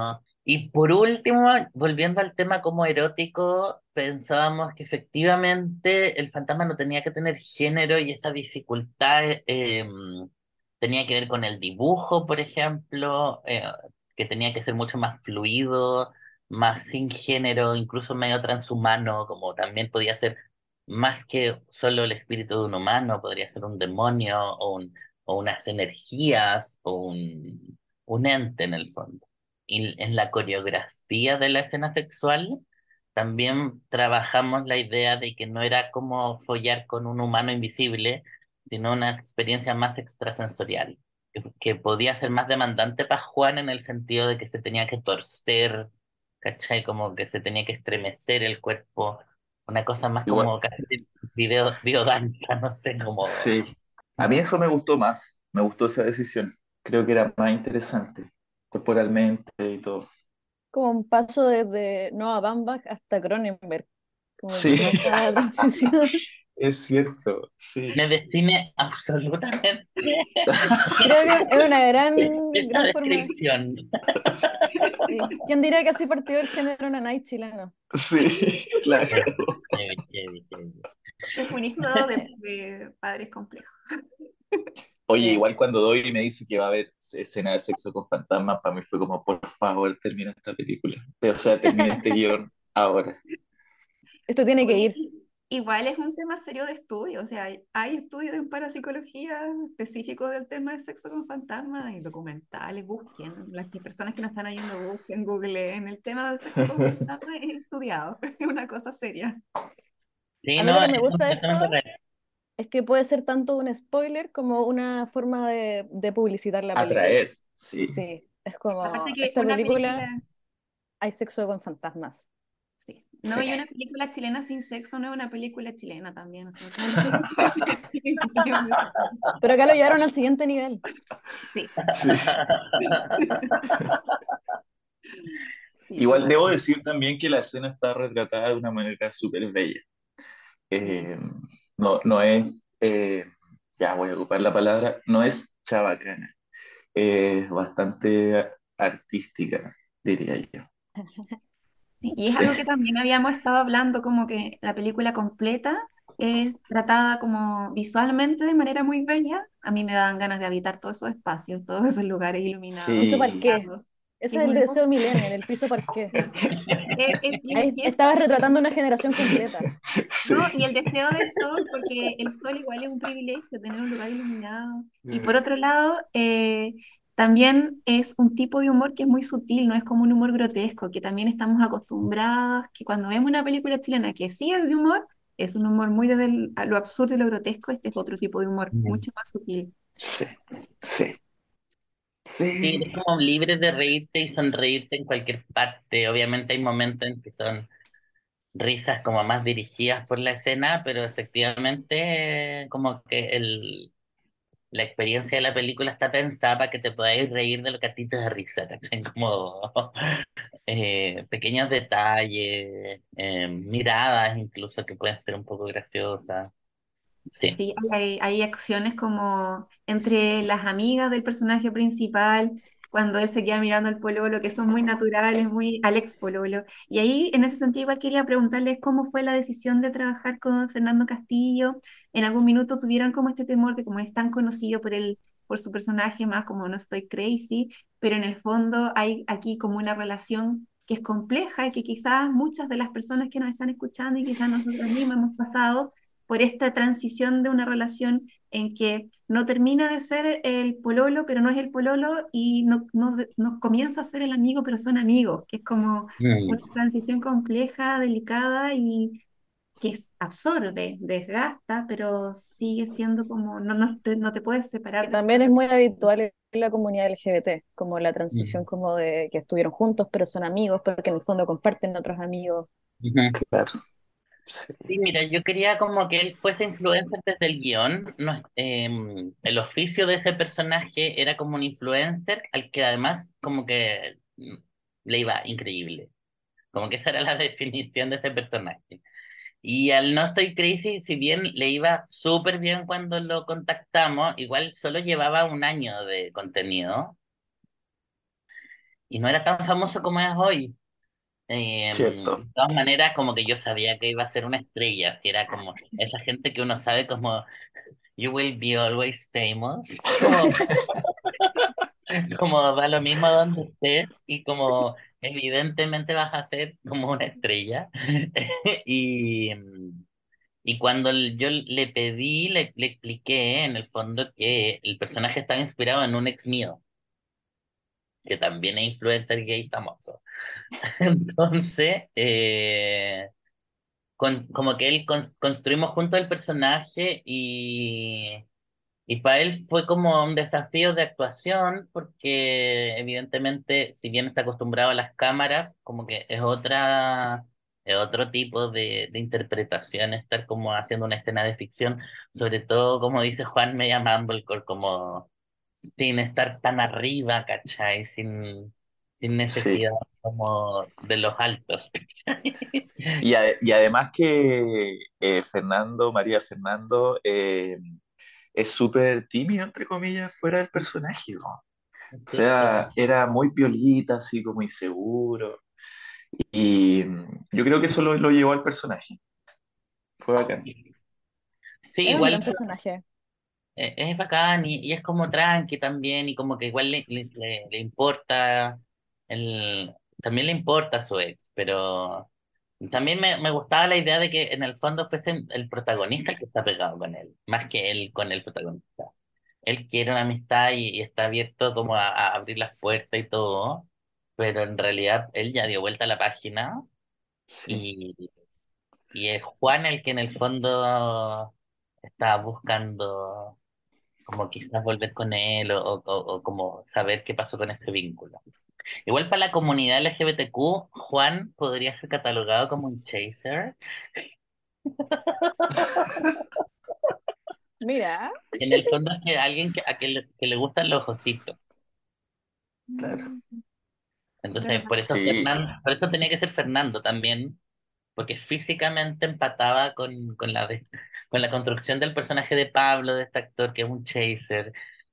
Y por último, volviendo al tema como erótico, pensábamos que efectivamente el fantasma no tenía que tener género y esa dificultad eh, tenía que ver con el dibujo, por ejemplo, eh, que tenía que ser mucho más fluido, más sin género, incluso medio transhumano, como también podía ser más que solo el espíritu de un humano, podría ser un demonio o, un- o unas energías o un, un ente en el fondo. Y en la coreografía de la escena sexual también trabajamos la idea de que no era como follar con un humano invisible, sino una experiencia más extrasensorial, que, que podía ser más demandante para Juan en el sentido de que se tenía que torcer, ¿cachai? Como que se tenía que estremecer el cuerpo, una cosa más Igual, como casi video, biodanza, no sé, como... sí. A mí eso me gustó más, me gustó esa decisión. Creo que era más interesante, corporalmente y todo. Como un paso desde Noah Baumbach hasta Cronenberg. Como que Sí, se nota la transición. es cierto, sí. Me define absolutamente Creo que es una gran, esa gran forma. descripción. Sí. ¿Quién diría que así partió el género nanay chileno? Sí, claro. Heavy, heavy, heavy, heavy. Es un hijo de, de padres complejos. Oye, Sí. igual cuando Doy me dice que va a haber escena de sexo con fantasmas, para mí fue como, por favor, termina esta película. O sea, termina este guión ahora. Esto tiene que Oye, ir. y- igual es un tema serio de estudio, o sea, hay, hay estudios en parapsicología específicos del tema de sexo con fantasmas y documentales, busquen, las que- personas que nos están oyendo busquen, googleen, el tema del sexo con fantasmas es estudiado, es una cosa seria. Sí, A mí lo no, que es me gusta de esto completamente real. es que puede ser tanto un spoiler como una forma de, de publicitar la película. Atraer, sí. Sí, es Aparte como, que esta una película, película hay sexo con fantasmas. sí, no, Sí. y una película chilena sin sexo no es una película chilena también, o sea, como que... Pero acá lo llevaron al siguiente nivel. Sí, Sí. sí, Igual debo totalmente. decir también que la escena está retratada de una manera súper bella. Sí. Eh, no, no es, eh, ya voy a ocupar la palabra, no es chabacana, es bastante artística, diría yo. Sí, y es Sí, algo que también habíamos estado hablando, como que la película completa es tratada como visualmente de manera muy bella. A mí me dan ganas de habitar todos esos espacios, todos esos lugares iluminados, Piso sí, parqué. iluminados. Ese Es es el un lujo. deseo millennial, el piso parqué. Es, es- y es Ahí que estabas retratando una generación completa. sí. no, y el deseo del sol, porque el sol igual es un privilegio, tener un lugar iluminado. Y por otro lado, eh, también es un tipo de humor que es muy sutil, no es como un humor grotesco, que también estamos acostumbrados, que cuando vemos una película chilena que sí es de humor, es un humor muy desde el- a lo absurdo y lo grotesco, este es otro tipo de humor, mucho más sutil. Sí, sí, Sí, sí, eres como libre de reírte y sonreírte en cualquier parte. Obviamente hay momentos en que son risas como más dirigidas por la escena, pero efectivamente eh, como que el, la experiencia de la película está pensada para que te podáis reír de lo que a ti te da risa, ¿cachai? Como eh, pequeños detalles, eh, miradas incluso que pueden ser un poco graciosas. Sí. Sí, hay, hay acciones como entre las amigas del personaje principal, cuando él se queda mirando al pololo, que son muy naturales, muy al ex pololo. Y ahí, en ese sentido, igual quería preguntarles cómo fue la decisión de trabajar con Fernando Castillo. ¿En algún minuto tuvieron como este temor de como es tan conocido por él, por su personaje, más como no estoy crazy, pero en el fondo hay aquí como una relación que es compleja y que quizás muchas de las personas que nos están escuchando y quizás nosotros mismos hemos pasado por esta transición de una relación en que no termina de ser el pololo, pero no es el pololo, y no, no, no comienza a ser el amigo, pero son amigos, que es como una Mm. transición compleja, delicada y que es- absorbe, desgasta, pero sigue siendo como, no, no te, no te puedes Que separar de esa también es muy habitual en la comunidad L G B T, como la transición Mm. como de que estuvieron juntos, pero son amigos, porque en el fondo comparten otros amigos. Ujú. claro. Sí, Sí, mira, yo quería como que él fuese influencer desde el guión. No, em, el oficio de ese personaje era como un influencer al que además como que mm, le iba increíble. Como que esa era la definición de ese personaje. Y al No Estoy Crazy, si bien le iba súper bien cuando lo contactamos, igual solo llevaba un año de contenido. y no era tan famoso como es hoy. Eh, Cierto. de todas maneras, como que yo sabía que iba a ser una estrella, si era como esa gente que uno sabe como You will be always famous, como, como da lo mismo donde estés y como evidentemente vas a ser como una estrella. Y, y cuando el- yo le pedí, le, le expliqué en el fondo que el personaje estaba inspirado en un ex mío, que también es influencer gay famoso. Entonces, eh, con- como que él cons- construimos juntos el personaje y, y para él fue como un desafío de actuación porque evidentemente si bien está acostumbrado a las cámaras, como que es otra, es otro tipo de, de interpretación estar como haciendo una escena de ficción, sobre todo como dice Juan Media Mumblecore, como sin estar tan arriba, ¿cachai? Sin, sin Sí. necesidad como de los altos. Y, a- y además que eh, Fernando, María Fernando, eh, es súper tímido, entre comillas, fuera del personaje, ¿no? O Sí, sea, total. era muy piolita, así como inseguro. Y mm, yo creo que eso lo, lo llevó al personaje. Fue bacán. Sí, Es un igual gran personaje. eh, es bacán y, y es como tranqui también y como que igual le, le, le- le importa el, también le importa su ex, pero también me, me gustaba la idea de que en el fondo fuese el protagonista el que está pegado con él, más que él con el protagonista. Él quiere una amistad y, y está abierto como a, a abrir las puertas y todo, pero en realidad él ya dio vuelta a la página Sí, y, y es Juan el que en el fondo está buscando como quizás volver con él o, o, o como saber qué pasó con ese vínculo. Igual para la comunidad L G B T Q, Juan podría ser catalogado como un chaser. Mira. En el fondo es que alguien que, a que le, que le gustan los ositos. claro. Mm, Entonces, ¿verdad? por eso Sí, Fernando, por eso tenía que ser Fernando también, porque físicamente empataba con, con la de- con la construcción del personaje de Pablo, de este actor que es un chaser.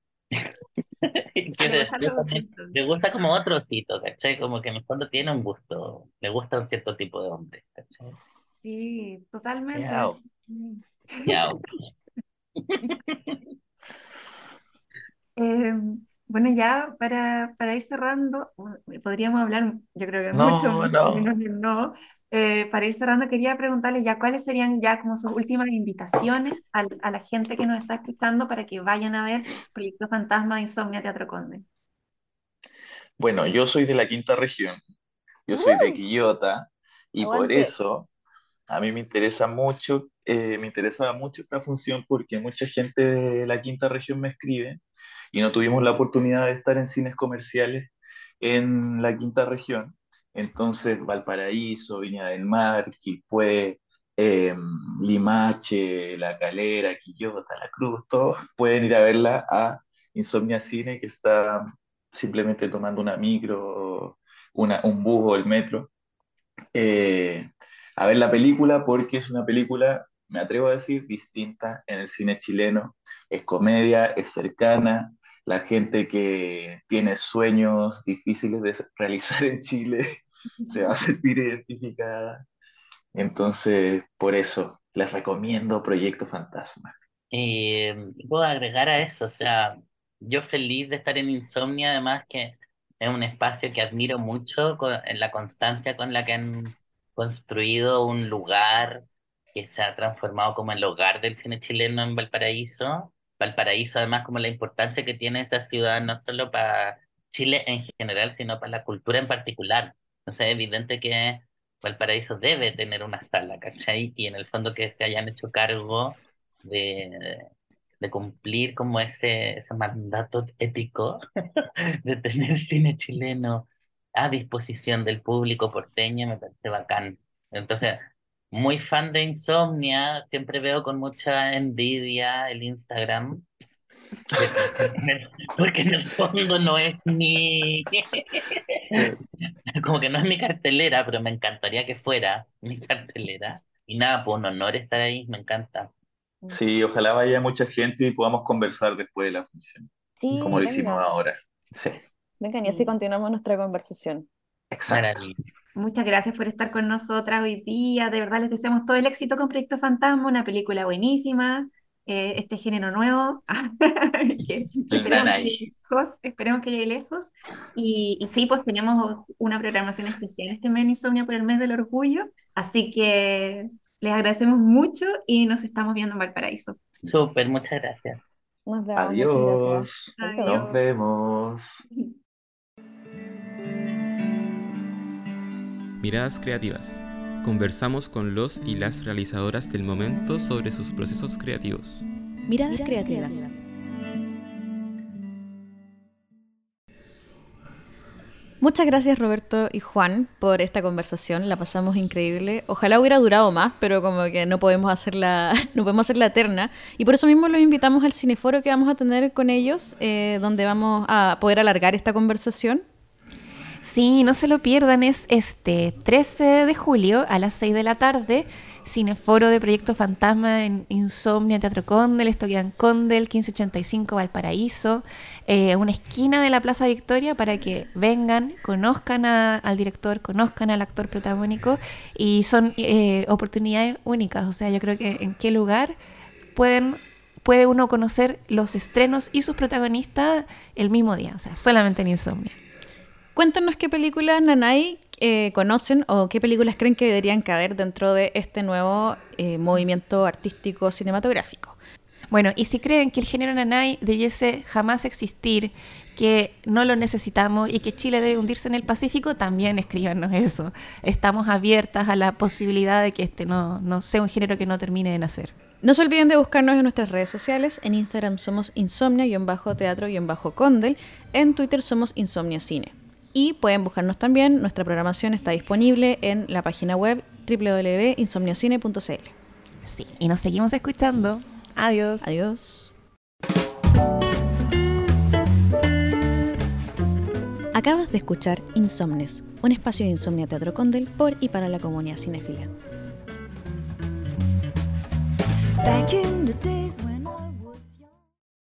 Y que Le gustan después los también ositos. le gusta como otro osito, ¿cachai? Como que en el fondo tiene un gusto, le gusta un cierto tipo de hombre, ¿cachai? Sí, totalmente. miau. Sí. Ya, Eh, bueno, ya para, para ir cerrando, bueno, podríamos hablar, yo creo que mucho No, más, no. menos que no. Eh, para ir cerrando, quería preguntarle ya cuáles serían ya como sus últimas invitaciones al- a, la gente que nos está escuchando para que vayan a ver Proyecto Fantasma de Insomnia Teatro Conde. Bueno, yo soy de la quinta región. Yo soy de ¡Uh! Quillota y por Aguante. eso a mí me interesa mucho, eh, me interesaba mucho esta función porque mucha gente de la quinta región me escribe y no tuvimos la oportunidad de estar en cines comerciales en la quinta región. Entonces, Valparaíso, Viña del Mar, Quilpué, eh, Limache, La Calera, Quillota, La Cruz, todos pueden ir a verla a Insomnia Cine, que está simplemente tomando una micro, una, un bus o el metro eh, a ver la película porque es una película, me atrevo a decir, distinta en el cine chileno. Es comedia, es cercana. La gente que tiene sueños difíciles de realizar en Chile se va a sentir identificada. Entonces, por eso les recomiendo Proyecto Fantasma. eh, puedo agregar a eso, o sea, yo feliz de estar en Insomnia, además que es un espacio que admiro mucho co- en la constancia con la que han construido un lugar que se ha transformado como el hogar del cine chileno en Valparaíso. Valparaíso, además, como la importancia que tiene esa ciudad, no solo para Chile en general, sino para la cultura en particular. Entonces, es evidente que Valparaíso debe tener una sala, ¿cachai? Y en el fondo que se hayan hecho cargo de, de cumplir como ese, ese mandato ético de tener cine chileno a disposición del público porteño, me parece bacán. Entonces, muy fan de Insomnia, siempre veo con mucha envidia el Instagram, de- porque en el, porque en el fondo no es mi, como que no es mi cartelera, pero me encantaría que fuera mi cartelera. Y nada, pues un honor estar ahí, me encanta. Sí, ojalá vaya mucha gente y podamos conversar después de la función, como Sí, lo hicimos vengan. ahora. Sí. Vengan, y así continuamos nuestra conversación. Exacto. Maravilloso. Muchas gracias por estar con nosotras hoy día. De verdad les deseamos todo el éxito con Proyecto Fantasma, una película buenísima, eh, este género nuevo, que El esperemos que nanay. llegue lejos, esperemos que llegue lejos. Y, y sí, pues tenemos una programación especial este mes en Insomnia por el mes del orgullo, así que les agradecemos mucho y nos estamos viendo en Valparaíso. Súper, muchas gracias. Nos vemos, muchas gracias. Adiós. Chau, chau. Nos vemos. Miradas Creativas. Conversamos con los y las realizadoras del momento sobre sus procesos creativos. Miradas creativas. Muchas gracias Roberto y Juan por esta conversación, la pasamos increíble. Ojalá hubiera durado más, pero como que no podemos hacerla, no podemos hacerla eterna. Y por eso mismo los invitamos al cineforo que vamos a tener con ellos, eh, donde vamos a poder alargar esta conversación. Sí, no se lo pierdan, es este trece de julio a las seis de la tarde, cineforo de Proyecto Fantasma en Insomnia, Teatro Condel, esto queda en Condel, quince ochenta y cinco Valparaíso, eh, una esquina de la Plaza Victoria para que vengan, conozcan a, al director, conozcan al actor protagónico y son eh, oportunidades únicas, o sea, yo creo que en qué lugar pueden... puede uno conocer los estrenos y sus protagonistas el mismo día, o sea, solamente en Insomnia. Cuéntanos qué películas, Nanay, eh, conocen o qué películas creen que deberían caber dentro de este nuevo eh, movimiento artístico cinematográfico. Bueno, y si creen que el género nanay debiese jamás existir, que no lo necesitamos y que Chile debe hundirse en el Pacífico, también escríbanos eso. Estamos abiertas a la posibilidad de que este no, no sea un género que no termine de nacer. No se olviden de buscarnos en nuestras redes sociales. En Instagram somos insomnia-teatro-condel. En Twitter somos Insomnia Cine. Y pueden buscarnos también, nuestra programación está disponible en la página web doble u doble u doble u punto insomnia cine punto c l. Sí, y nos seguimos escuchando. Adiós. Adiós. Acabas de escuchar Insomnes, un espacio de Insomnia Teatro Condel por y para la comunidad cinéfila. Back in the day.